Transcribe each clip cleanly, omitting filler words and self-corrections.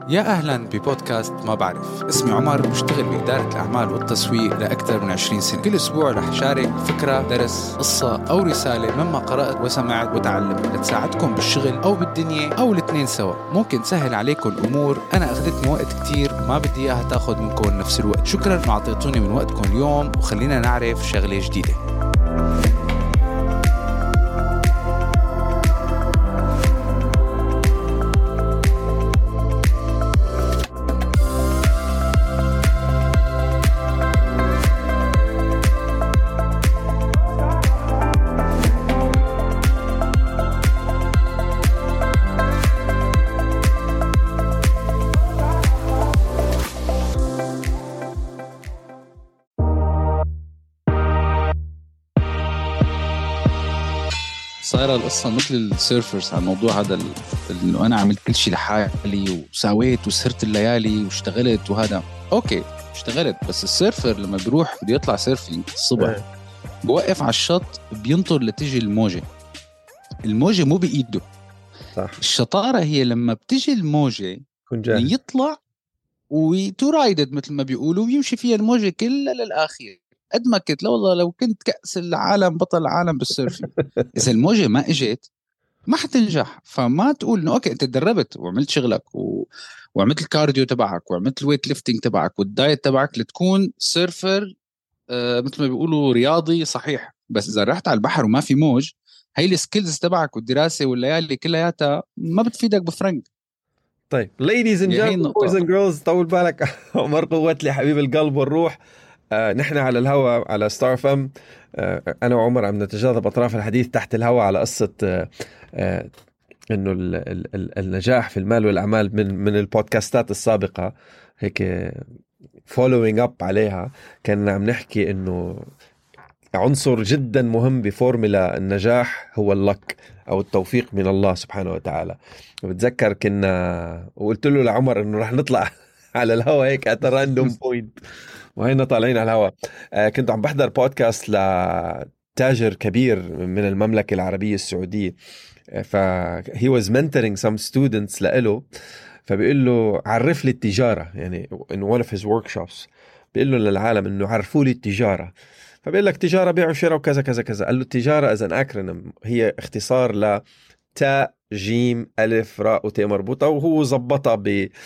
يا أهلا ببودكاست ما بعرف. اسمي عمر، بشتغل بإدارة الأعمال والتسويق لأكثر من 20 سنة. كل أسبوع رح شارك فكرة، درس، قصة أو رسالة مما قرأت وسمعت وتعلمت لتساعدكم بالشغل أو بالدنيا أو الاثنين سوا. ممكن سهل عليكم الأمور. أنا أخذتني وقت كتير ما بدي إياها تاخد منكم نفس الوقت. شكرا ما عطيتوني من وقتكم اليوم، وخلينا نعرف شغلة جديدة. صايرة القصة مثل السيرفرز على الموضوع هذا، إنه أنا عملت كل شيء لحالي وساويت وسهرت الليالي واشتغلت وهذا. أوكي اشتغلت، بس السيرفر لما بيروح بده يطلع سيرفينج الصبح بوقف على الشط بينطر لتجي الموجة مو بإيده. صح. الشطارة هي لما بتجي الموجة يطلع وترايدد مثل ما بيقولوا ويمشي فيها الموجة كلها للآخر. قد ما كنت لو كنت كأس العالم بطل العالم بالسيرفينج، إذا الموجة ما إجت ما حتنجح. فما تقول إنه أوكي أنت تدربت وعملت شغلك وعملت الكارديو تبعك وعملت الويت ليفتنج تبعك والدايت تبعك لتكون سيرفر مثل ما بيقولوا رياضي صحيح. بس إذا رحت على البحر وما في موج، هاي السكيلز تبعك والدراسة والليالي كلها ما بتفيدك بفرنك. طيب ladies and gentlemen, boys and girls، طول بالك عمر قوت لي حبيب القلب والروح. نحن على الهواء على ستار فم. أنا وعمر عم نتجاذب أطراف الحديث تحت الهواء على قصة إنه النجاح في المال والأعمال من البودكاستات السابقة. هيك following up عليها كنا عم نحكي إنه عنصر جدا مهم بفورمولا النجاح هو اللك أو التوفيق من الله سبحانه وتعالى. بتذكر كنا وقلت له لعمر إنه رح نطلع على الهواء هيك at a random point، وهينا طالعين على الهواء. كنت عم بحضر بودكاست لتاجر كبير من المملكة العربية السعودية، he was mentoring some students لإله. فبيقول له عرف لي التجارة، يعني in one of his workshops بيقول له للعالم إنه عرفوا لي التجارة. فبيقول لك تجارة بيع وشراء وكذا كذا كذا. قال له التجارة as an acronym هي اختصار ل تاء جيم ألف راء وتاء مربوطة، وهو زبطها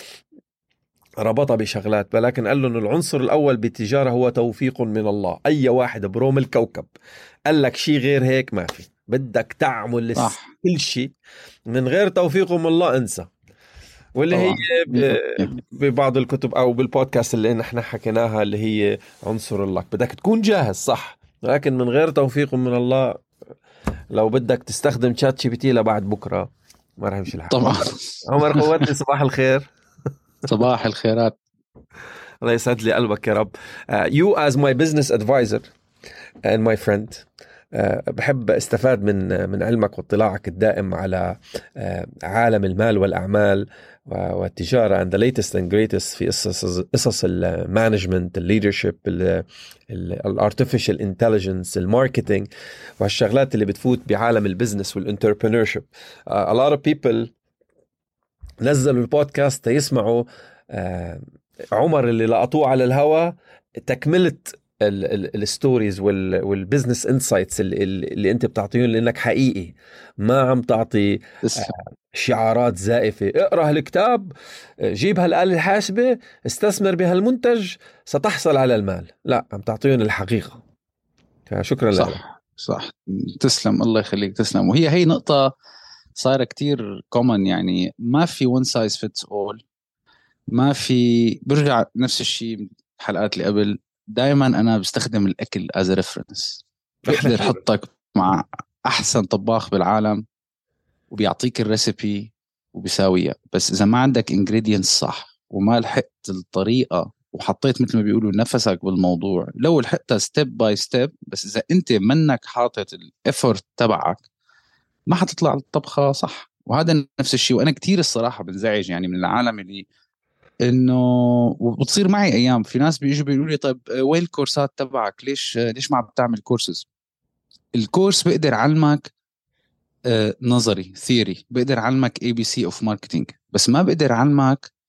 ربطها بشغلات. ولكن قال له إنه العنصر الأول بالتجارة هو توفيق من الله. أي واحد بروم الكوكب قال لك شيء غير هيك ما في، بدك تعمل كل شيء من غير توفيق من الله انسى. واللي هي ببعض الكتب أو بالبودكاست اللي نحن حكيناها اللي هي عنصر الله، بدك تكون جاهز صح، لكن من غير توفيق من الله لو بدك تستخدم شات جي بي تي لبعد بكرة ما رح يمشي الحال. طبعا. عمر قوتني، صباح الخير. صباح الخيرات. الله يسعد لي قلبك يا رب. You as my business advisor and my friend، بحب استفاد من علمك واطلاعك الدائم على عالم المال والأعمال والتجارة and the latest and greatest في قصص المانجمنت، الليدرشيب، الارتفيشال انتليجنس، الماركتينج، والشغلات اللي بتفوت بعالم البزنس والانتربرينورشيب. a lot of people نزلوا البودكاست يسمعوا عمر اللي لقطوه على الهواء تكملة الستوريز والبزنس انسايتس اللي انت بتعطيهم، لانك حقيقي ما عم تعطي شعارات زائفة. اقرأ هالكتاب، جيب هالآلة الحاسبة، استثمر بهالمنتج، ستحصل على المال. لا، عم تعطيهم الحقيقة. شكرا لك. صح تسلم، الله يخليك، تسلم. وهي هي نقطة صايرة كتير common، يعني ما في one size fits all. ما في، برجع نفس الشيء الحلقات اللي قبل. دائما أنا بستخدم الأكل as a reference. بقدر حطك مع أحسن طباخ بالعالم وبيعطيك الريسيبي وبيساويها، بس إذا ما عندك ingredients صح وما لحقت الطريقة وحطيت مثل ما بيقولوا نفسك بالموضوع، لو لحقتها step by step، بس إذا أنت منك حاطط الإفورت تبعك ما حتطلع الطبخة صح. وهذا نفس الشيء. وأنا كتير الصراحة بنزعج يعني من العالم اللي إنه، وبتصير معي أيام في ناس بيجوا بيقولوا لي طيب وين الكورسات تبعك، ليش ما بتعمل كورسز؟ الكورس بقدر علمك نظري ثيوري، بقدر علمك ABC of marketing، بس ما بقدر علمك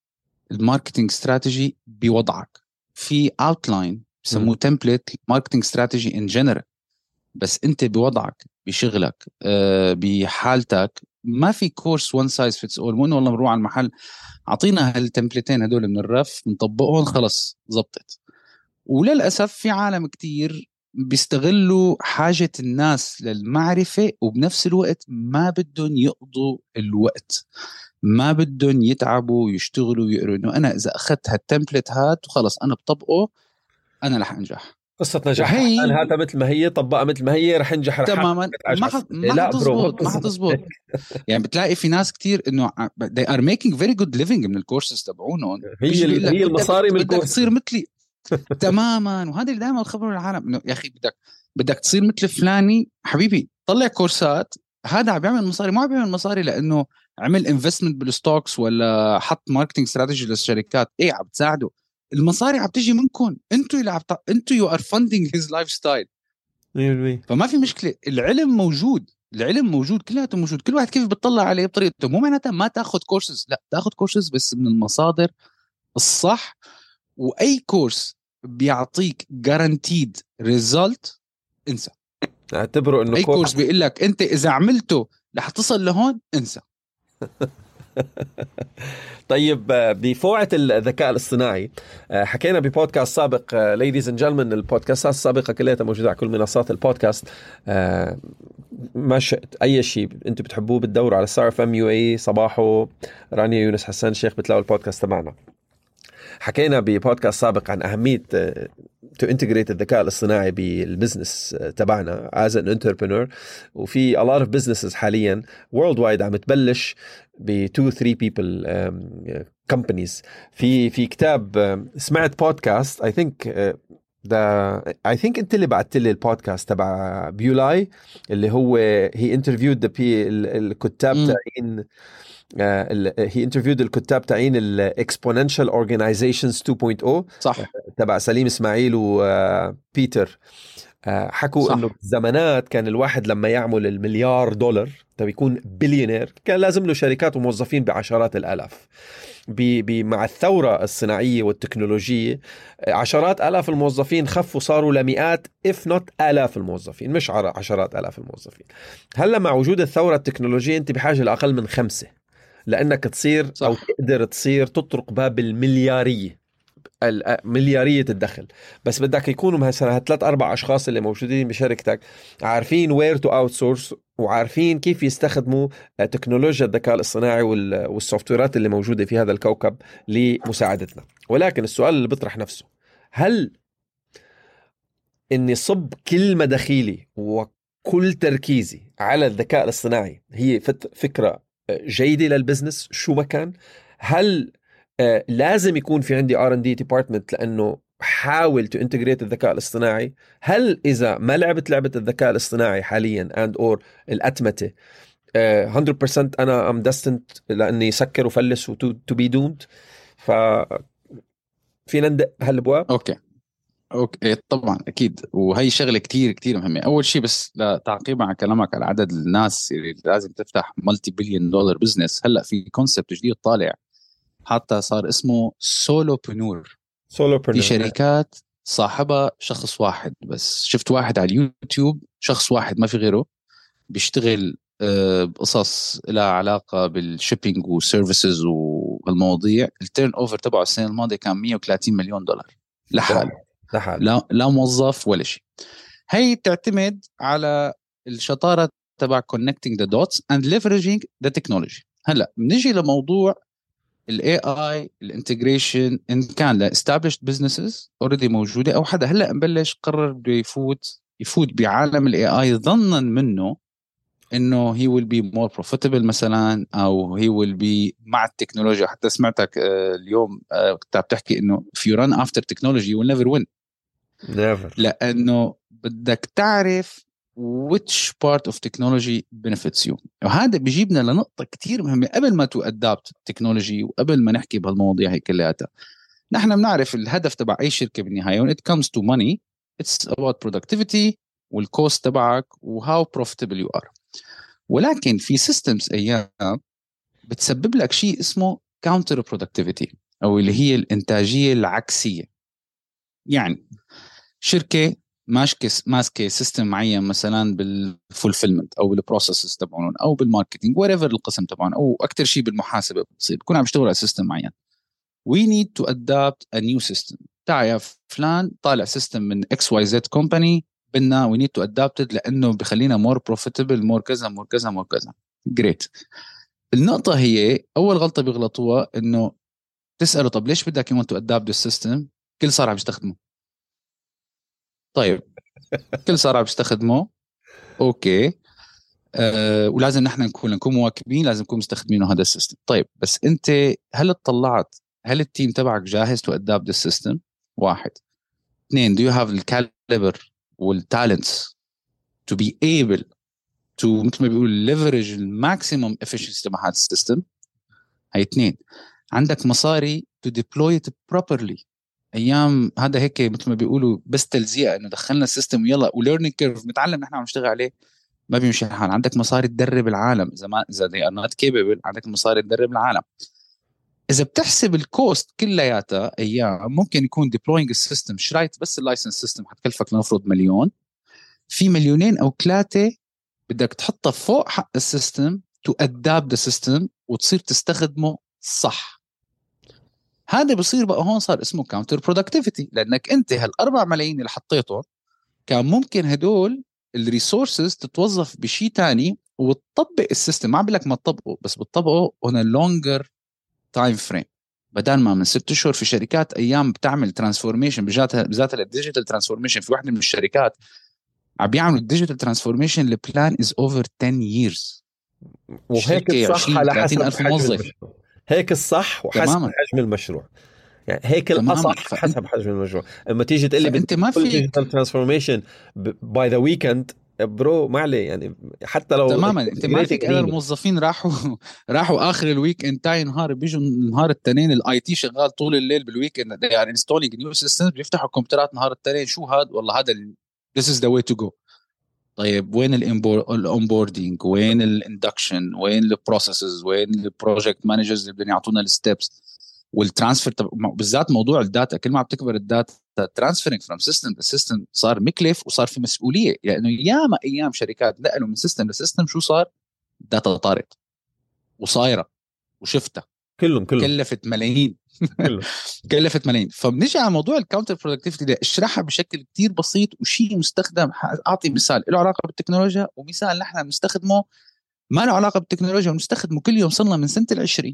الماركتينج استراتيجي بوضعك، في اوتلاين بسموه تمبلت ماركتينج استراتيجي ان جنرال، بس انت بوضعك بشغلك بحالتك ما في كورس وان سايز فيتس اول. مو والله بنروح على المحل اعطينا هالتمبلتين هدول من الرف نطبقهم خلص زبطت. وللاسف في عالم كتير بيستغلوا حاجة الناس للمعرفة، وبنفس الوقت ما بدهم يقضوا الوقت، ما بدهم يتعبوا ويشتغلوا ويقروا انه انا اذا اخذت هالتمبلت هات وخلص انا بطبقه انا رح انجح. قصة نجاح وهي هاتها مثل ما هي، طبقها مثل ما هي، رح ينجح رح تماما ما لا برو، حتزبط ما حتزبط. يعني بتلاقي في ناس كتير انه they are making very good living من الكورسز تبعونهم، بيجي بيقول لك هي المصاري من بدك الكورس تصير مثلي. تماما. وهذا اللي دائما بخبروا العالم انه يا اخي بدك تصير مثل فلاني حبيبي، طلع كورسات. هذا عم بيعمل مصاري، ما عم بيعمل مصاري لانه عمل انفستمنت بالستوكس ولا حط ماركتينج استراتيجي للشركات. ايه عم تساعده، المصاري عم تجي منكم انتوا اللي انتوا يو ار فاندينج هيز لايف ستايل. فما في مشكله، العلم موجود، العلم موجود، كلياته موجود، كل واحد كيف بتطلع عليه بطريقته. مو معناتها ما تاخذ كورسز، لا تاخذ كورسز بس من المصادر الصح. واي كورس بيعطيك جارانتيد ريزلت انسى. اعتبره انه اي كورس بيقول لك انت اذا عملته رح تصل لهون انسى. طيب بفوعة الذكاء الاصطناعي، حكينا ببودكاست سابق ليديز اند جنتلمان، البودكاستات السابقة كلها موجودة على كل منصات البودكاست. ما اي شيء انتم بتحبوه بتدوروا على ستار اف ام يو اي صباحو رانيا يونس حسان الشيخ بتلاقوا البودكاست تبعنا. حكينا ببودكاست سابق عن أهمية to integrate الذكاء الاصطناعي بالبزنس تبعنا as an entrepreneur. وفي a lot of businesses حاليا worldwide عم تبلش ب 2-3 people companies. في كتاب سمعت بودكاست I think انت اللي بعت لي البودكاست تبع بيولاي اللي هو he interviewed الكتاب تاعين هي انترفيود الكتاب تاعين الاكسبوننشال اورجانيزيشنز 2.0 صح تبع سليم اسماعيل وبيتر. حكوا انه زمانات كان الواحد لما يعمل $1,000,000 طب يكون بليونير كان لازم له شركات وموظفين بعشرات الالاف. مع الثورة الصناعية والتكنولوجية عشرات آلاف الموظفين خفوا صاروا لمئات if not آلاف الموظفين، مش عشرات آلاف الموظفين. هلا مع وجود الثورة التكنولوجية انت بحاجة لأقل من 5 لأنك تصير صح. أو تقدر تصير تطرق باب مليارية الدخل. بس بدك يكونوا مثلا 3-4 أشخاص اللي موجودين بشركتك عارفين where to outsource وعارفين كيف يستخدموا تكنولوجيا الذكاء الاصطناعي والسوفتويرات اللي موجودة في هذا الكوكب لمساعدتنا. ولكن السؤال اللي بيطرح نفسه، هل إني صب كل مداخيلي وكل تركيزي على الذكاء الاصطناعي هي فكرة جيدة للبزنس شو ما كان؟ هل لازم يكون في عندي R&D department لأنه حاول to integrate الذكاء الاصطناعي؟ هل إذا ما لعبت لعبة الذكاء الاصطناعي حاليا and or الأتمتة 100% أنا am destined لأني سكر وفلس to be doomed؟ فينا ندق هالبواب. اوكي طبعا اكيد. وهي شغله كتير كتير مهمه. اول شيء بس تعقيبا على كلامك على عدد الناس اللي لازم تفتح ملتي بليون دولار بزنس، هلا في كونسبت جديد طالع حتى صار اسمه سولوبرنور. في شركات صاحبها شخص واحد بس. شفت واحد على اليوتيوب شخص واحد ما في غيره بيشتغل بقصص لها علاقة بالشيبينج وسيرفيسز والمواضيع. التيرن اوفر تبعه السنة الماضية كان $130 مليون لحاله. لا موظف ولا شيء. هي تعتمد على الشطارة تبع connecting the dots and leveraging the technology. هلا بنجي لموضوع الاي اي الانتجريشن، ان كان ل established businesses already موجوده او حدا هلا مبلش قرر بده يفوت بعالم الاي اي ظنا منه انه he will be more profitable مثلا، او he will be مع التكنولوجيا. حتى سمعتك اليوم كنت بتحكي انه if you run after technology you will never win. never. لانه بدك تعرف which part of technology benefits you. وهذا بيجيبنا لنقطة كتير مهمة قبل ما adapt technology وقبل ما نحكي بهالمواضيع هي كلياتها. نحن بنعرف الهدف تبع أي شركة بالنهاية when it comes to money it's about productivity والكوست تبعك و how profitable you are. ولكن في systems أيام بتسبب لك شيء اسمه counter productivity. أو اللي هي الإنتاجية العكسية. يعني شركة ماسكة سيستم معين مثلا بالفولفيلمنت أو بالبروسيسز تبعون أو بالماركتينج whatever القسم تبعون، أو أكتر شيء بالمحاسبة بتصير بكون عم يشتغل على سيستم معين. we need to adapt a new system. تعال يا فلان طالع سيستم من XYZ company بدنا we need to adapt it لأنه بخلينا more profitable more كذا more كذا more كذا. great. النقطة هي أول غلطة بيغلطوها إنه تسأله طب ليش بدك you want to adapt this system؟ كل صار عم يستخدمه. طيب كل صار عم يستخدمه أوكي. ولازم نحن نكون مواكبين، لازم نكون مستخدمينه هذا السيستم. طيب بس أنت هل اطلعت هل التيم تبعك جاهز to adapt this system؟ واحد. اثنين do you have the caliber والtalents to be able to مثل ما بيقول leverage maximum efficiency تبع هذا السيستم؟ هاي اثنين. عندك مصاري to deploy it properly. ايام هذا هيك مثل ما بيقولوا بس تلزيقه انه دخلنا السيستم ويلا وليرنينج كيرف نتعلم نحن عم نشتغل عليه، ما بيمشي الحال. عندك مصاري تدرب العالم، اذا they are not capable عندك مصاري تدرب العالم. اذا بتحسب الكوست كلياتها ايام ممكن يكون deploying السيستم شرايط بس اللايسنس سيستم حتكلفك لنفرض مليون، في مليونين او 3 بدك تحطها فوق حق السيستم to adapt the system وتصير تستخدمه صح. هذا بصير بقى هون صار اسمه counter productivity، لأنك أنت هال4 ملايين اللي حطيتهم كان ممكن هدول الريسورسز تتوظف بشيء تاني وتطبق السيستم. ما بقولك ما تطبقه، بس بتطبقه on a longer time frame. بدل ما من 6 أشهر في شركات أيام بتعمل ترانسفورميشن بذاتها الديجيتال ترانسفورميشن. في واحدة من الشركات عم بيعملوا الديجيتال ترانسفورميشن البلان is over 10 years. وهيك الصح على حسب حجم المشروع. هيك الصح وحسب تماماً. حجم المشروع. يعني هيك الأصح حسب حجم المشروع. اما تيجي تقول لي انت ما في ديجيتال ترانسفورميشن باي ذا ويكند برو ما عليه، يعني حتى لو تماما انت ما فيك. انا الموظفين راحوا اخر الويك اند تاعي نهار، بيجوا نهار التنين الاي تي شغال طول الليل بالويك اند يعني انستولينج نيو سيستم، بيفتحوا الكمبيوترات نهار التنين. شو هذا؟ والله هذا this is the way to go. طيب وين الاونبوردينج؟ وين الاندكشن؟ وين البروسيسز؟ وين البروجكت مانجرز اللي بدهم يعطونا الستبس والترانسفير؟ بالذات موضوع الداتا، كل ما بتكبر الداتا ترانسفيرنج فروم سيستم لسيستم صار مكلف وصار في مسؤوليه، لانه ياما ايام شركات نقلوا من سيستم لسيستم شو صار؟ داتا طارت وصايره وشفتها كلهم كلفت ملايين كلفت ملايين. فبنيجي على موضوع الكاونتر برودكتيفيتي ده اشرحها بشكل كتير بسيط وشيء مستخدم. اعطي مثال له علاقه بالتكنولوجيا ومثال نحن بنستخدمه ما له علاقه بالتكنولوجيا ونستخدمه كل يوم صرنا من سنه ال20.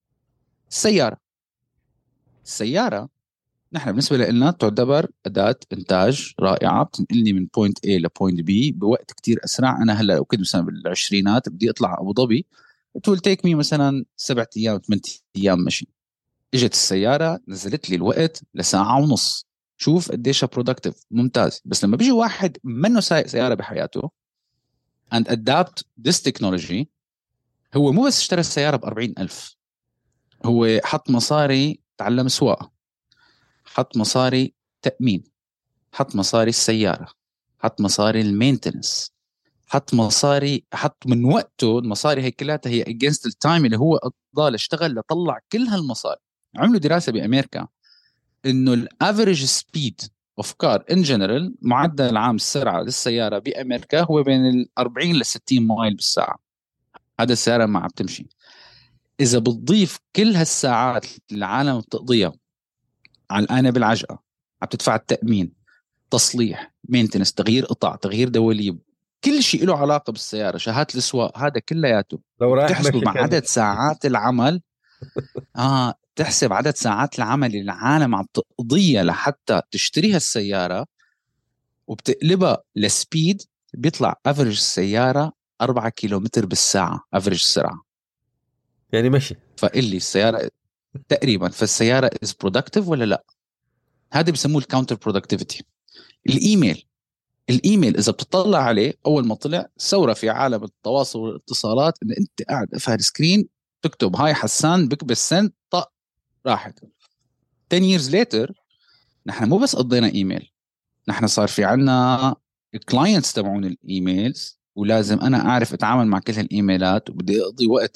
السياره نحن بالنسبه لنا تعتبر اداه انتاج رائعه، بتنقلني من بوينت A لبوينت B بوقت كتير اسرع. انا هلا لو كنت مثلا بالعشرينات بدي اطلع ابو ظبي it will take me مثلا 7 ايام 8 ايام مشي. اجت السياره نزلت لي الوقت لساعه ونص. شوف قديش برودكتيف ممتاز. بس لما بيجي واحد منه سايق سياره بحياته and adapt this technology، هو مو بس اشترى السياره ب40,000، هو حط مصاري تعلم سواقه، حط مصاري تأمين، حط مصاري السيارة، حط مصاري المينتنس، حط من وقته. المصاري هي كلها هي against التايم اللي هو قضاه اشتغل لطلع كل هالمصاري. عملوا دراسة بأمريكا إنه الافريج سبيد اوف كار ان جنرال، معدل العام السرعة للسيارة بأمريكا هو بين 40 ل 60 مايل بالساعة. هذا السيارة ما عم تمشي. إذا بتضيف كل هالساعات اللي العالم بتقضيها على بالعجقة، عم تدفع التأمين، تصليح، مينتنس، تغيير قطع، تغيير دواليب، كل شيء له علاقة بالسيارة، شهادة السواق، هذا كلياته لو رايح تحسبه مع عدد ساعات العمل. تحسب عدد ساعات العمل اللي العالم عم تقضيها لحتى تشتريها السيارة وبتقلبها لسبيد، بيطلع افرج السيارة 4 كيلومتر بالساعة افرج السرعة. يعني ماشي. فقل السيارة تقريبا، فالسيارة is productive ولا لا؟ هذا بسموه الكاونتر برودكتيفيتي. الايميل اذا بتطلع عليه اول ما طلع ثوره في عالم التواصل والاتصالات، ان انت قاعد افهر سكرين تكتب هاي حسان بكبس سن طق راحت. 10 years later نحن مو بس قضينا ايميل، نحن صار في عنا الكلاينتس تبعون الايميلز، ولازم انا اعرف اتعامل مع كل هالايميلات، وبدي اقضي وقت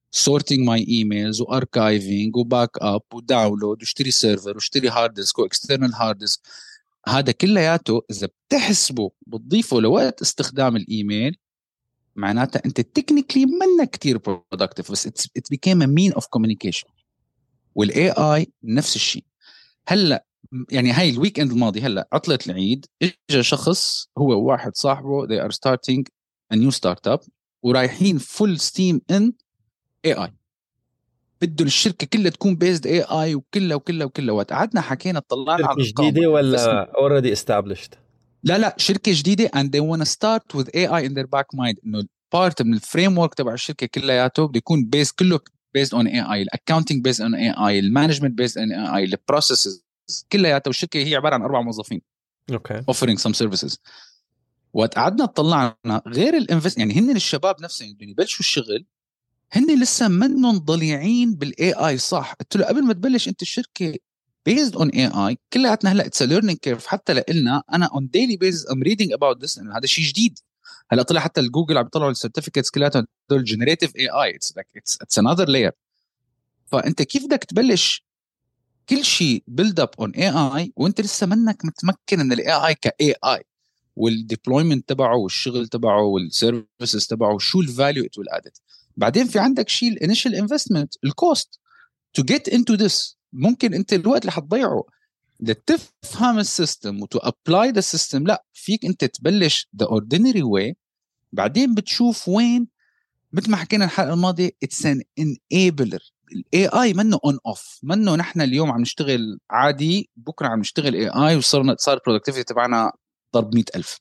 sorting my emails واركايفينج وباك اب وداونلود واشتري سيرفر واشتري هارد ديسك واكسترنال هارد ديسك. هذا كلياته اذا بتحسبه بتضيفه لوقت استخدام الايميل معناتها انت تكنيكلي منك كتير productive بس it became a mean of communication. والاي اي نفس الشيء. هلا يعني هاي الويك اند الماضي هلا عطلة العيد اجى شخص هو واحد صاحبه they are starting a new startup ورايحين full steam in AI. بده الشركه كلها تكون بيزد اي اي وكلها وقت قعدنا حكينا طلعنا على شركة جديدة ولا already established؟ لا شركه جديده and they want to start with AI in their back mind انه بارت من الفريم ورك تبع الشركه كلياته بده يكون بيز كله based on AI. الاكاونتنج based on AI، المانجمنت based on AI، البروسيسز كلياته. والشركه هي عباره عن 4 موظفين اوكي offering some services. وقت قعدنا طلعنا غير الانفست يعني هن الشباب نفسهم بدهم يبلشوا الشغل هن لسه منهم ضليعين بالاي اي. صح قلت له قبل ما تبلش انت الشركه based on AI كلياتنا هلا it's a learning curve حتى لنا. انا on daily basis I'm reading about this انه هذا شيء جديد. هلا طلع حتى الجوجل عم يطلعوا السيرتيفيكتس كلياتها دول generative AI it's like it's another layer. فانت كيف بدك تبلش كل شيء build up on AI وانت لسه منك متمكن من الاي اي كاي اي والديبلويمنت تبعه والشغل تبعه والسيرفيسز تبعه شو الفاليو ات ويل ادد. بعدين في عندك شيء الانيشال انفستمنت الكوست تو جيت انتو ذس. ممكن انت الوقت اللي حتضيعه لتفهم السيستم وتو ابلاي ذا سيستم لا فيك انت تبلش ذا اوردينري واي. بعدين بتشوف وين مثل ما حكينا الحلقه الماضيه اتس ان انيبلر. الاي اي منه اون اوف، منه نحن اليوم عم نشتغل عادي بكره عم نشتغل اي اي وصار البرودكتيفيتي تبعنا ضرب 100,000.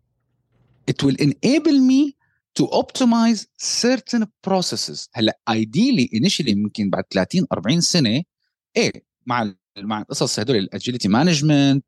it will enable me to optimize certain processes. هلا ideally initially ممكن بعد 30-40 سنه ايه مع القصص هدول الاجيليتي مانجمنت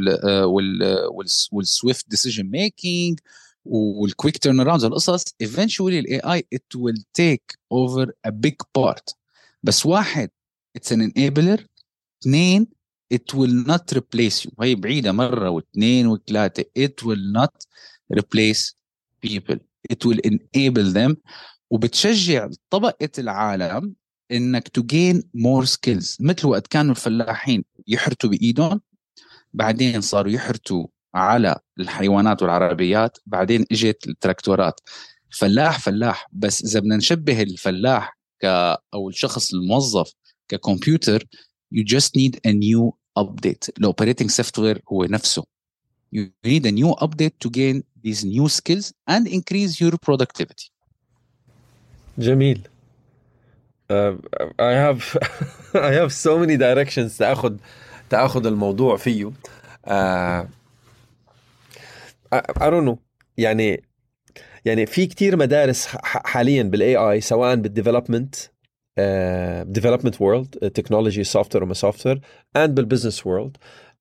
والسويفت ديسيجن ميكينج والكويك تيرن اراوندز القصص eventually الاي اي it will take over a big part. بس واحد it's an enabler، اثنين it will not replace you. وهي بعيدة مرة واثنين وثلاثة it will not replace people it will enable them. وبتشجع طبقة العالم انك to gain more skills. مثل وقت كانوا الفلاحين يحرتوا بإيدهم بعدين صاروا يحرتوا على الحيوانات والعربيات بعدين اجت التراكتورات. فلاح بس إذا بدنا نشبه الفلاح أو الشخص الموظف ككمبيوتر you just need a new update. الoperating software هو نفسه. You need a new update to gain these new skills and increase your productivity. جميل. I have so many directions تأخذ الموضوع فيه. I don't know يعني في كتير مدارس حاليا بالاي اي سواء بالديفلوبمنت development world technology software وما software and بالbusiness world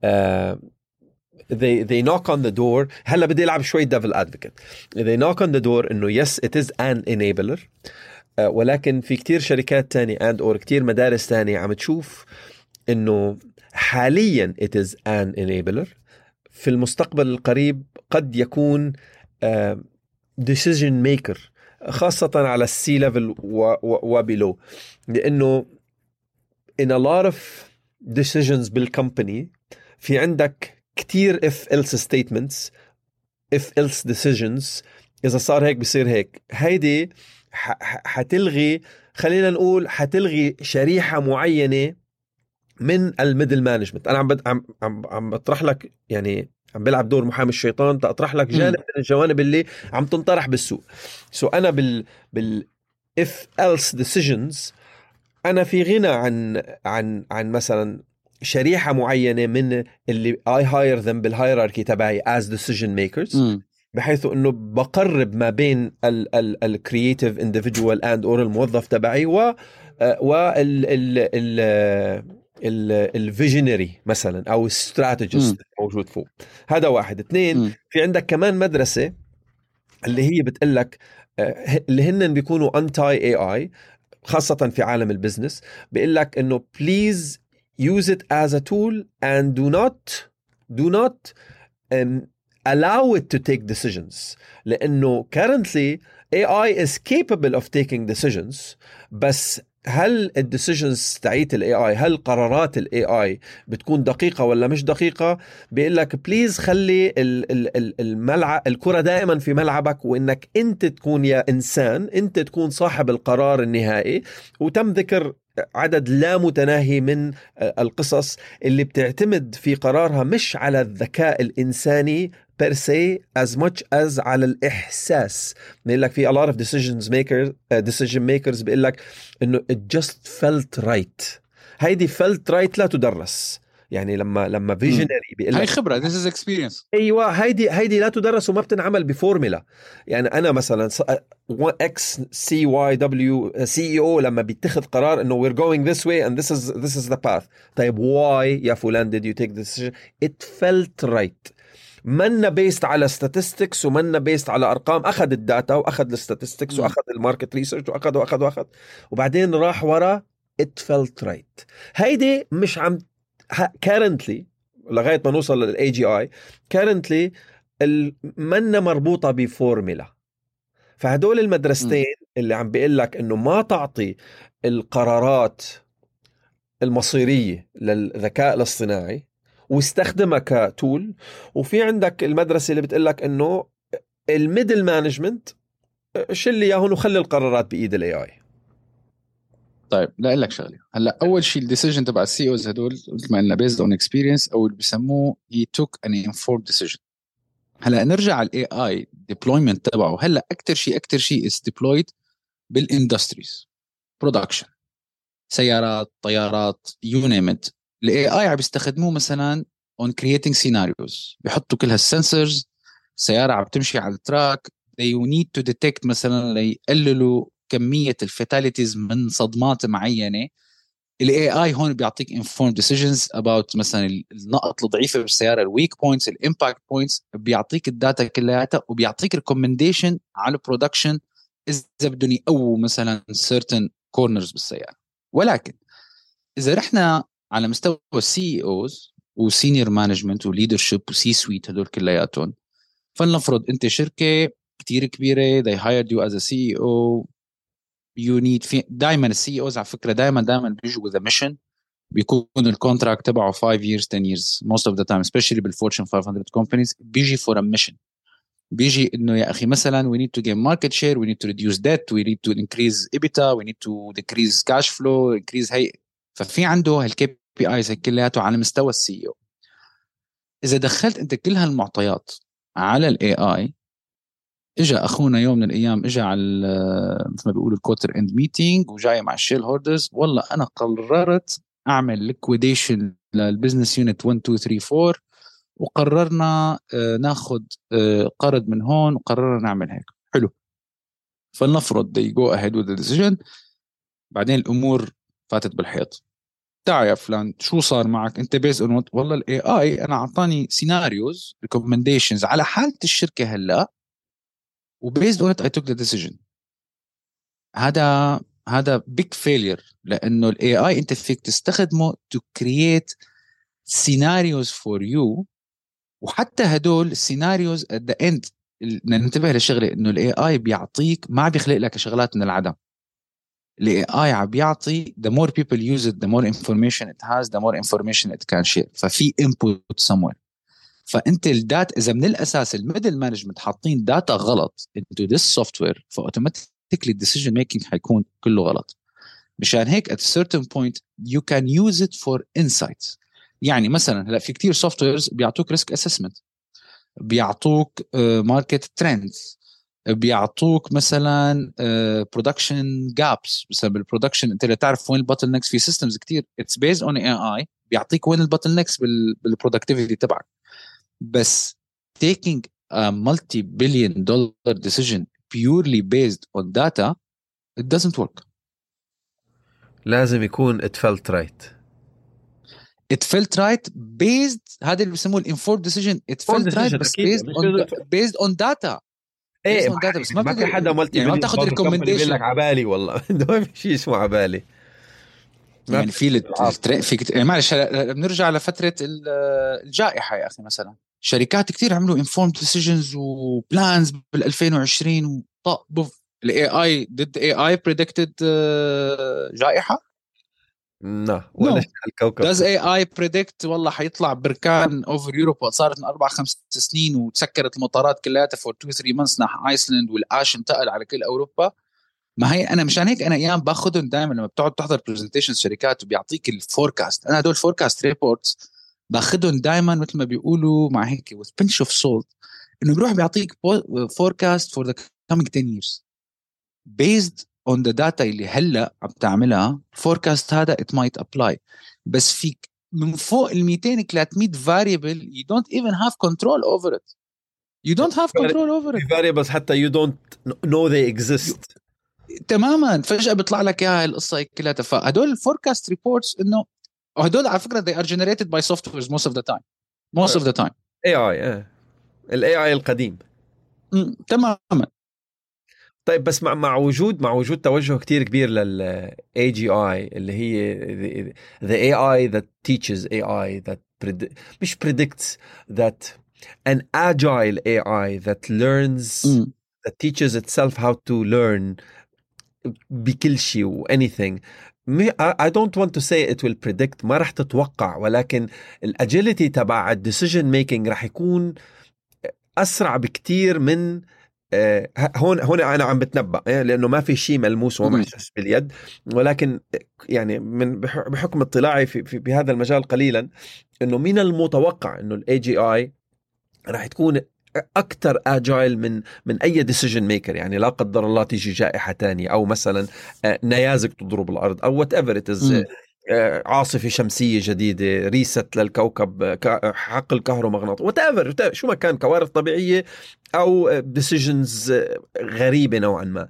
they knock on the door. هلا بدي ألعب شوي devil advocate. they knock on the door إنه yes it is an enabler ولكن في كتير شركات تانية and or كتير مدارس تانية عم تشوف إنه حاليا it is an enabler. في المستقبل القريب قد يكون decision maker خاصة على السي ليفل وبيلو لأنه in a lot of decisions بالcompany في عندك كتير if else statements if else decisions. إذا صار هيك بيصير هيك. هيدي حتلغي خلينا نقول حتلغي شريحة معينة من الميدل مانجمنت. أنا عم بطرح لك يعني عم بلعب دور محامي الشيطان تأطرح لك جانب من الجوانب اللي عم تنطرح بالسوق. أنا بال if else decisions أنا في غنى عن مثلا شريحة معينة من اللي I hire them بالهيراركي تبعي as decision makers بحيث إنه بقرب ما بين ال creative individual and or الموظف تبعي الفيجنري مثلا او استراتيجيست موجود فوق. هذا واحد. اثنين في عندك كمان مدرسة اللي هي بتقلك اللي هن بيكونوا انتي اي اي خاصة في عالم البزنس بيقلك انه please use it as a tool and do not allow it to take decisions. لانه currently AI is capable of taking decisions. بس هل الديسيجنز تاعيت الاي اي، هل قرارات الاي اي بتكون دقيقه ولا مش دقيقه؟ بيقول لك بليز خلي الملعب، الكره دائما في ملعبك، وانك انت تكون يا انسان انت تكون صاحب القرار النهائي. وتم ذكر عدد لا متناهي من القصص اللي بتعتمد في قرارها مش على الذكاء الإنساني per se as much as على الإحساس. بيقول لك في a lot of decision makers بيقول لك إنه it just felt right. هيدي felt right لا تدرس. يعني لما فيجنري بيقول لك هاي خبره، this is experience. ايوه، هيدي لا تدرس وما بتنعمل بفورمولا. يعني انا مثلا اكس سي واي دبليو سي او لما بيتخذ قرار انه we're going this way and this is the path. طيب why يا فلان did you take this decision? It felt right. منا بيست على statistics ومنا بيست على ارقام. اخذ الداتا واخذ الستاتستكس واخذ الماركت ريسيرش واخذ وبعدين راح ورا it felt right. هيدي مش عم currently لغاية ما نوصل للاي جي اي currently منا مربوطة بفورمولا. فهدول المدرستين اللي عم بيقول لك انه ما تعطي القرارات المصيرية للذكاء الاصطناعي واستخدمها كتول، وفي عندك المدرسة اللي بتقول لك انه الميدل مانجمنت شيل اياهم وخلي القرارات بايد الاي اي. طيب لا اقول لك شغله. هلا اول شيء الديسيجن تبع السي اوز هدول مثل ما قلنا بيزد اون اكسبيرينس، او اللي بسموه هي توك ان انفورمد ديسيجن. هلا نرجع على الاي اي ديبلويمنت تبعه. هلا اكثر شيء از ديبلويد بالاندستريز، برودكشن، سيارات، طيارات، يو نيم ات. الاي اي عم بيستخدموه مثلا اون كرييتنج سيناريوز. بيحطوا كل هالسنسورز، سياره عم تمشي على التراك they need to detect مثلا ليقللوا كميه الفيتاليتيز من صدمات معينه. الاي اي هون بيعطيك informed decisions about مثلا النقط الضعيفه بالسياره، الويك بوينتس، الامباكت بوينتس. بيعطيك الداتا كلياتها وبيعطيك ريكومنديشن على البرودكشن اذا بدهم يقووا مثلا certain corners بالسياره. ولكن اذا رحنا على مستوى السي اوز وسينيور مانجمنت وليدرشيب وسي سويت هدول كلياتهم، فلنفرض انت شركه كتير كبيره they hired you as a CEO. you need في دائما السي اوز على فكره دائما بيجوا with a mission. بيكون الكونتراكت تبعه 5 years 10 years most of the time especially بالفورتشن 500 companies. بيجي for a mission. بيجي انه يا اخي مثلا we need to gain market share, we need to reduce debt, we need to increase EBITDA, we need to decrease cash flow, increase هي. ففي عنده هالكي بي ايز كلياته على مستوى السي او. اذا دخلت انت كل هالمعطيات على الاي اي، اجى اخونا يوم من الايام اجى على مثل ما بيقولوا الكوتر اند ميتينج وجاي مع الشيل هولدرز، والله انا قررت اعمل ليكويديشن للبزنس يونت 1 2 3 4 وقررنا ناخذ قرض من هون وقررنا نعمل هيك. حلو. فلنفرض they go ahead with the decision. بعدين الامور فاتت بالحيط. تعال يا فلان شو صار معك انت؟ بيز اون والله الاي اي انا اعطاني سيناريوز ريكومنديشنز على حاله الشركه هلا، وبيز اون اي توك ذا ديسيجن. هذا بيج فيلير، لانه الاي اي انت فيك تستخدمه تو كرييت سيناريوز فور يو، وحتى هدول السيناريوز at the end ننتبه للشغله انه الاي اي بيعطيك ما بيخلق لك شغلات من العدم. الاي اي عم بيعطي the more people use it the more information it has the more information it can share. ففي input somewhere. فانت الداتا اذا من الاساس الميدل مانجمنت حاطين داتا غلط into this software فاوتوماتيكلي decision making حيكون كله غلط. مشان هيك at a certain point you can use it for insights. يعني مثلا هلا في كتير سوفت ويرز بيعطوك ريسك اسسمنت، بيعطوك ماركت ترندز، بيعطوك مثلا برودكشن جابس. مثلا بالبرودكشن انت اللي تعرف وين الباتل نكس في سيستمز كتير اتس بيز اون اي اي بيعطيك وين الباتل نكس بالبرودكتيفيتي تبعك. بس taking a multi-billion dollar decision purely based on data it doesn't work. لازم يكون it felt right. It felt right based هذا اللي بيسموه الانفورد decision. It felt right بس based on data. ايه بس ما في حدا مالتي يعني ما بتاخذ ريكومنديشن لك عبالي والله ما في شيء اسمه عبالي. يعني في معلش بنرجع لفتره الجائحه يا اخي. مثلا شركات كثير عملوا انفورمد ديسيجنز وبلانز بال 2020 وطق الاي اي ضد اي اي بريدكتد جائحه؟ لا ولا شيء على الكوكب. does AI predict والله حيطلع بركان اوفر يوروب صارت من 4-5 سنين وتسكرت المطارات كلها for 2-3 months ناح ايسلند والاش انتقل على كل اوروبا. ما هي انا مشان هيك انا ايام باخذهم دائما لما بتقعد تحضر برزنتيشن شركات وبيعطيك الفوركاست، انا هدول الفوركاست ريبورتس باخذهم دائما مثل ما بيقولوا مع هيك with pinch of salt، انه بيروح بيعطيك فوركاست for the coming 10 years based on the data اللي هلا عم تعملها. فوركاست هذا it might apply، بس فيك من فوق ال 200 300 variable you don't even have control over it. You don't have control over it. variables حتى you don't know they exist. تماما، فجأة بيطلع لك اياها القصة كلها. فهدول الفوركاست ريبورتس انه هدول على فكرة they are generated by softwares most of the time. most of the time AI الاي اي القديم. تماما. طيب بس مع وجود توجه كتير كبير لل AGI اللي هي the AI that teaches AI that مش predicts that an agile AI that learns that teaches itself how to learn بكل شيء و anything. I don't want to say it will predict، ما رح تتوقع، ولكن الagility تبع الديسيجن ميكينج رح يكون أسرع بكتير من هون أنا عم بتنبأ لأنه ما في شيء ملموس ومحسوس باليد، ولكن يعني من بحكم اطلاعي في هذا المجال قليلا إنه من المتوقع إنه ال AGI راح تكون أكتر آجايل من أي ديسيجن ميكر. يعني لا قدر الله تيجي جائحة تانية أو مثلا نيازك تضرب الأرض أو whatever it is، عاصفة شمسية جديدة، ريست للكوكب، حقل كهرومغناطيسي whatever شو ما كان، كوارث طبيعية أو ديسيجنز غريبة نوعا ما.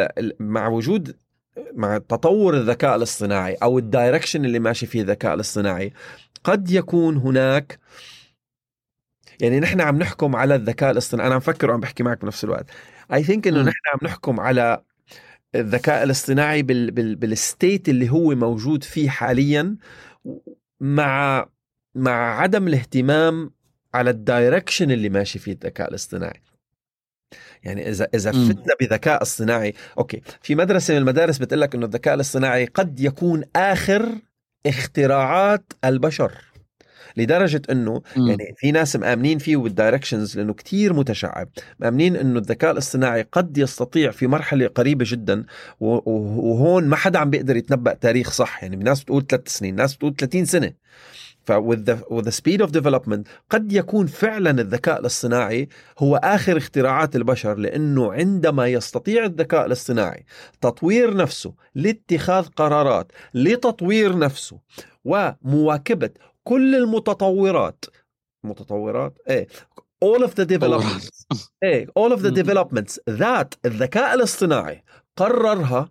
مع تطور الذكاء الاصطناعي أو الدايركشن اللي ماشي فيه الذكاء الاصطناعي قد يكون هناك، يعني نحن عم نحكم على الذكاء الاصطناعي، أنا عم فكر وعم بحكي معك بنفس الوقت. I think إنه نحن عم نحكم على الذكاء الاصطناعي بالستيت اللي هو موجود فيه حاليا، مع عدم الاهتمام على الدايركشن اللي ماشي فيه الذكاء الاصطناعي. يعني إذا فتنا بذكاء اصطناعي، أوكي، في مدرسة من المدارس بتقلك إنه الذكاء الاصطناعي قد يكون آخر اختراعات البشر، لدرجة انه يعني في ناس مآمنين فيه بالدايركشنز لانه كتير متشعب، مآمنين انه الذكاء الاصطناعي قد يستطيع في مرحلة قريبة جدا، وهون ما حدا عم بيقدر يتنبأ تاريخ صح. يعني ناس بتقول 3 سنين، ناس بتقول 30 سنة. with the speed of development قد يكون فعلا الذكاء الاصطناعي هو آخر اختراعات البشر، لأنه عندما يستطيع الذكاء الاصطناعي تطوير نفسه لاتخاذ قرارات، لتطوير نفسه ومواكبة كل المتطورات all of the developments all of the developments that الذكاء الاصطناعي قررها،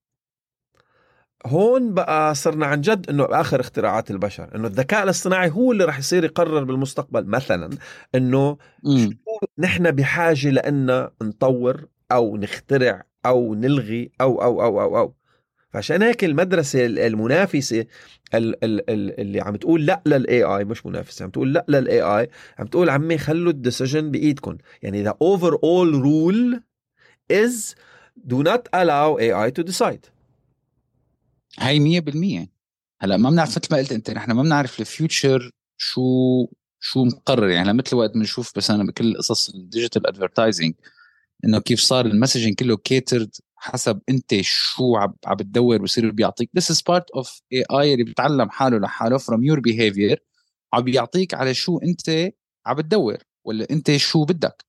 هون بقى صرنا عن جد انه اخر اختراعات البشر، انه الذكاء الاصطناعي هو اللي راح يصير يقرر بالمستقبل مثلا انه نحن بحاجة لأن نطور او نخترع او نلغي او. فعشان هيك المدرسة المنافسة اللي عم تقول لا للاي اي، مش منافسة، عم تقول لا للاي اي، عم تقول عمي خلوا الديسيجن بايدكم. يعني the overall rule is do not allow AI to decide. هاي 100%. هلا ما بنعرف مثل ما قلت انت، نحن ما بنعرف الفيوتشر شو مقرر. يعني مثل وقت بنشوف بس انا بكل قصص الديجيتال ادفرتايزنج انه كيف صار المسجنج كله كيترد حسب انت شو عم بتدور بصير بيعطيك. this is part of AI اللي بيتعلم حاله لحاله from your behavior، عم بيعطيك على شو انت عم بتدور ولا انت شو بدك.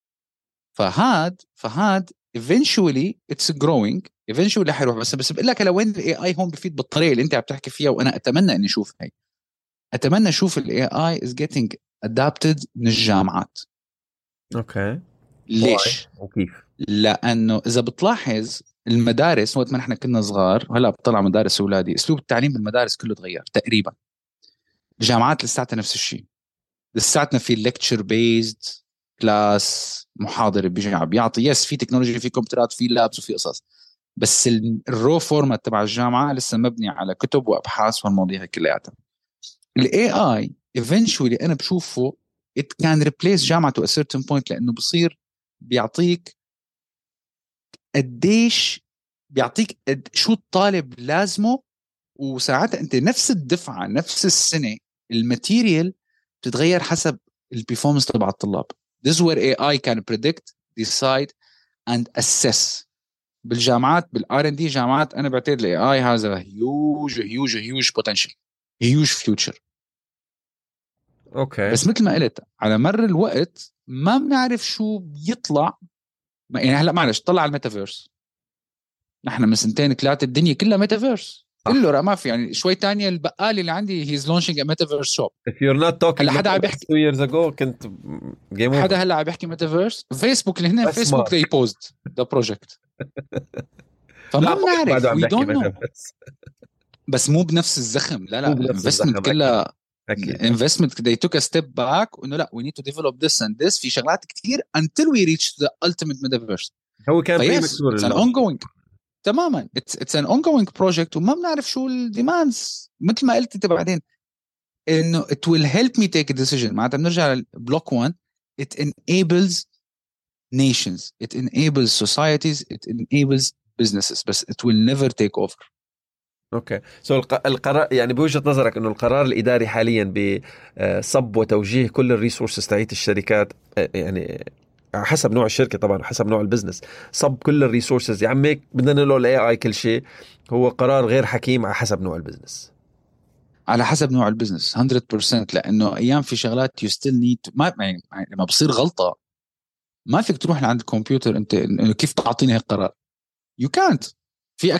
فهاد eventually it's growing eventually حيروح. بس بقول لك لوين الاي اي هون بفيد بالطريقه اللي انت عم تحكي فيها، وانا اتمنى اني اشوف هي، اتمنى اشوف الاي اي is getting adapted من الجامعات. اوكي ليش وكيف؟ لانه اذا بتلاحظ المدارس وقت ما نحن كنا صغار، هلا بطلع مدارس اولادي، اسلوب التعليم بالمدارس كله تغير تقريبا. الجامعات لساتها نفس الشيء، لساتنا في ليكتشر بيزد كلاس، محاضر بيجي عم بيعطي، يس في تكنولوجيا، في كمبيوترات، في لابس وفي قصص، بس الرو فورمات تبع الجامعه لسه مبني على كتب وابحاث والمواضيع كلياتها. الاي اي eventually انا بشوفه it can replace جامعه to a certain point، لانه بصير بيعطيك قديش بيعطيك شو الطالب لازمه، وساعتها انت نفس الدفعه نفس السنه الماتيريال بتتغير حسب البرفورمانس تبع الطلاب. This is where AI can predict, decide and assess. بالجامعات بالR&D جامعات انا بعتبر ال AI has a huge potential, huge future. اوكي. بس مثل ما قلت على مر الوقت ما بنعرف شو بيطلع. يعني هلا معلش طلع على الميتافيرس، نحن من 2-3 الدنيا كلها ميتافيرس كله ما في. يعني شوي تانية البقال اللي عندي he's launching a metaverse shop. If you're not talking هلا حدا عم بيحكي 2 years ago كنت game over. حدا هلا عم بيحكي ميتافيرس. فيسبوك اللي هنا فيسبوك they paused the project. فما بنعرف we don't know. بس مو بنفس الزخم. لا الانفستمنت كلها الانفستمنت they took a step back وانه لا we need to develop this and this في شغلات كتير until we reach the ultimate metaverse. هو كان it's an ongoing تماما it's an ongoing project وما بنعرف شو الديماندز. مثل ما قلت انت بعدين انه it will help me take a decision. معناتها بنرجع لبلوك 1 it enables nations, it enables societies, it enables businesses, بس it will never take over. اوكي القرار يعني بوجهة نظرك انه القرار الاداري حاليا بصب وتوجيه كل الريسورسز تاعت الشركات، يعني حسب نوع الشركه طبعا حسب نوع البزنس، صب كل الريسورسز يا عمي بدنا نقول الاي اي كل شيء، هو قرار غير حكيم على حسب نوع البزنس. على حسب نوع البزنس 100%. لانه ايام في شغلات you still need ما يعني لما بصير غلطه ما فيك تروح لعند الكمبيوتر انت انه كيف تعطيني هالقرار. you can't. في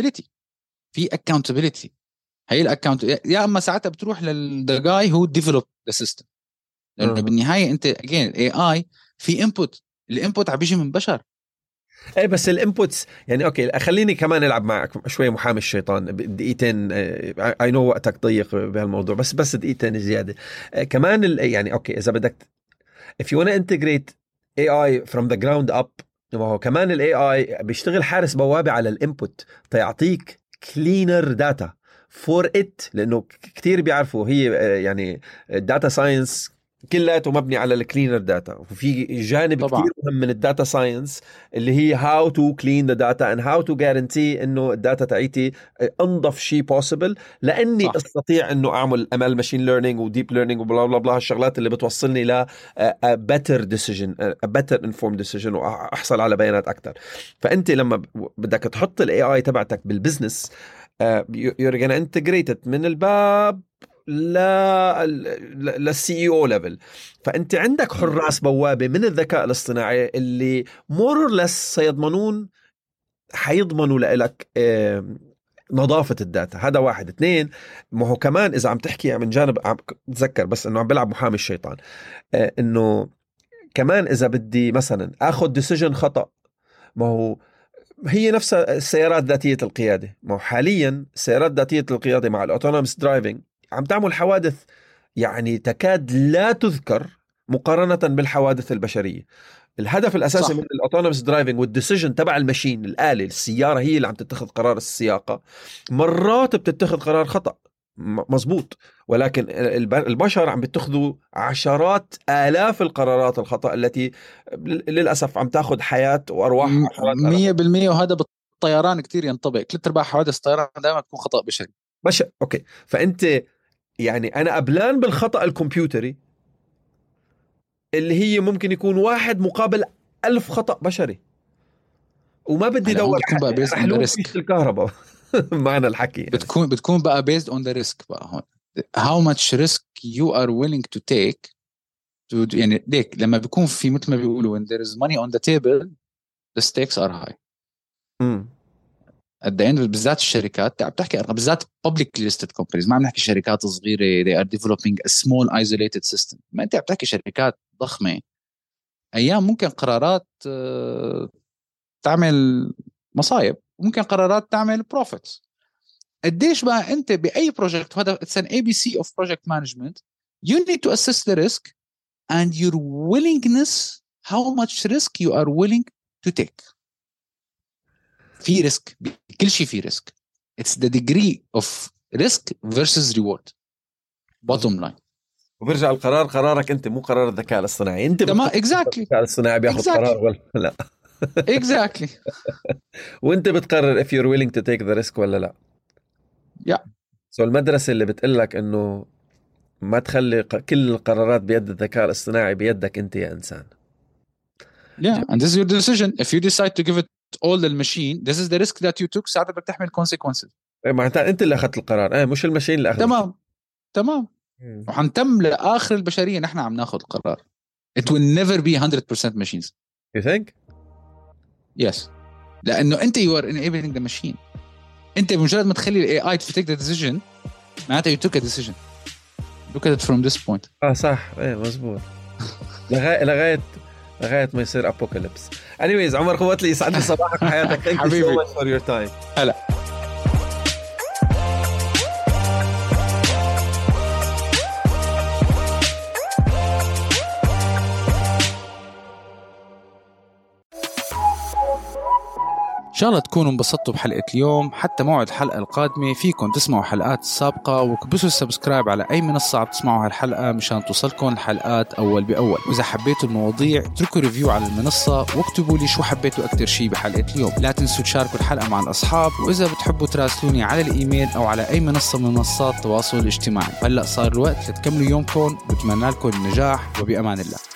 accountability هي الاكونت. يا اما ساعتها بتروح للذا جاي هو ديفلوب ذا سيستم. لانه بالنهايه انت اجين الاي اي في انبوت، الانبوت عم بيجي من بشر. ايه بس الانبوتس يعني اوكي خليني كمان العب معك شوي محامي الشيطان دقيقتين. اي نو وقتك ضيق بهالموضوع بس دقيقتين زياده. كمان يعني اوكي اذا بدك if you want to integrate AI from the ground up، ما هو كمان الاي اي بيشتغل حارس بوابه على الانبوت تيعطيك كلينر داتا فور ات، لانه كتير بيعرفوا هي يعني الداتا ساينس كلياته مبني على الكلينر داتا، وفي جانب طبعا. كتير مهم من الداتا ساينس اللي هي how to clean the data and how to guarantee انه الداتا تاعيتي انظف شيء possible، لاني صح. استطيع انه اعمل ML machine learning و deep learning وبلا بلا بلا الشغلات اللي بتوصلني ل a better decision a better informed decision واحصل على بيانات اكثر. فانت لما بدك تحط الاي اي تبعتك بالبزنس you're gonna integrate it من الباب للسي او ليفل. فانت عندك حراس بوابه من الذكاء الاصطناعي اللي مور لس سيضمنون حيضمنوا لك نظافة الداتا. هذا واحد. اثنين، ما هو كمان إذا عم تحكي من جانب تذكر بس إنه عم بلعب محامي الشيطان، إنه كمان إذا بدي مثلا أخذ ديسيجن خطأ، ما هو هي نفسها السيارات ذاتية القيادة. ما هو حاليا السيارات ذاتية القيادة مع الأوتونومس درايفنج عم تعمل حوادث يعني تكاد لا تذكر مقارنة بالحوادث البشرية. الهدف الأساسي صح. من الأوتونومس درايفنج والديسيجن تبع الماشين الآلة السيارة هي اللي عم تتخذ قرار السياقة، مرات بتتخذ قرار خطأ مزبوط، ولكن البشر عم بيتخذوا عشرات آلاف القرارات الخطأ التي للأسف عم تاخذ حياة وأرواح 100%. وهذا بالطيران كتير ينطبق، كل تربع حوادث الطيران دائما تكون خطأ بشري. أوكي فأنت يعني أنا قبلان بالخطأ الكمبيوتري اللي هي ممكن يكون 1 مقابل 1000 خطأ بشري، وما بدي دور حلول فيش الكهرباء معنى الحكي يعني. بتكون بقى based on the risk بقى هون how much risk you are willing to take to يعني ديك لما بيكون في مثل ما بيقولوا when there is money on the table the stakes are high. at the end بالذات الشركات عم تحكي ارقام، بالذات publicly listed companies، ما عم نحكي شركات صغيره they are developing a small isolated system. ما انت عم تحكي شركات ضخمه ايام ممكن قرارات تعمل مصايب، ممكن قرارات تعمل بروفيتس. قديش بقى انت باي بروجكت، وهذا it's an ABC of project management, you need to assess the risk and your willingness, how much risk you are willing to take. في ريسك، كل شيء في ريسك. it's the degree of risk versus reward bottom line. وبرجع القرار قرارك انت، مو قرار الذكاء الاصطناعي. انت تمام exactly الذكاء الاصطناعي بياخذ قرار ولا لا؟ exactly. وانت بتقرر if you're willing to take the risk ولا لا. so المدرسة اللي بتقلك انه ما تخلي كل القرارات بيد الذكاء الاصطناعي، بيدك انت يا انسان. and this is your decision. If you decide to give it all the machine, this is the risk that you took. ساعتها بدك تحمل consequences. معناتها انت اللي اخذت القرار، مش الماشين اللي اخذت. تمام. وحنتم لاخر البشرية نحن عم ناخذ القرار. It will never be 100% machines. You think? Yes. لأنه أنت you are enabling the machine. أنت بمجرد ما تخلي ال AI to take the decision معناته you took a decision. Look at it from this point. صح، مزبوط. لغاية ما يصير أبوكاليبس. Anyways عمر خواتلي، يسعد لي صباحك وحياتك. Thank you so much for your time. هلا. إن شاء الله تكونوا انبسطتوا بحلقة اليوم. حتى موعد الحلقة القادمة فيكم تسمعوا حلقات السابقة، وكبسوا السبسكرايب على أي منصة عم تسمعوا هالحلقة مشان توصلكم الحلقات أول بأول. وإذا حبيتوا المواضيع اتركوا ريفيو على المنصة واكتبوا لي شو حبيتوا أكتر شيء بحلقة اليوم. لا تنسوا تشاركوا الحلقة مع الأصحاب، وإذا بتحبوا تراسلوني على الإيميل أو على أي منصة من منصات التواصل الاجتماعي. هلأ صار الوقت لتكملوا يومكم، وبتمنى لكم النجاح وبأمان الله.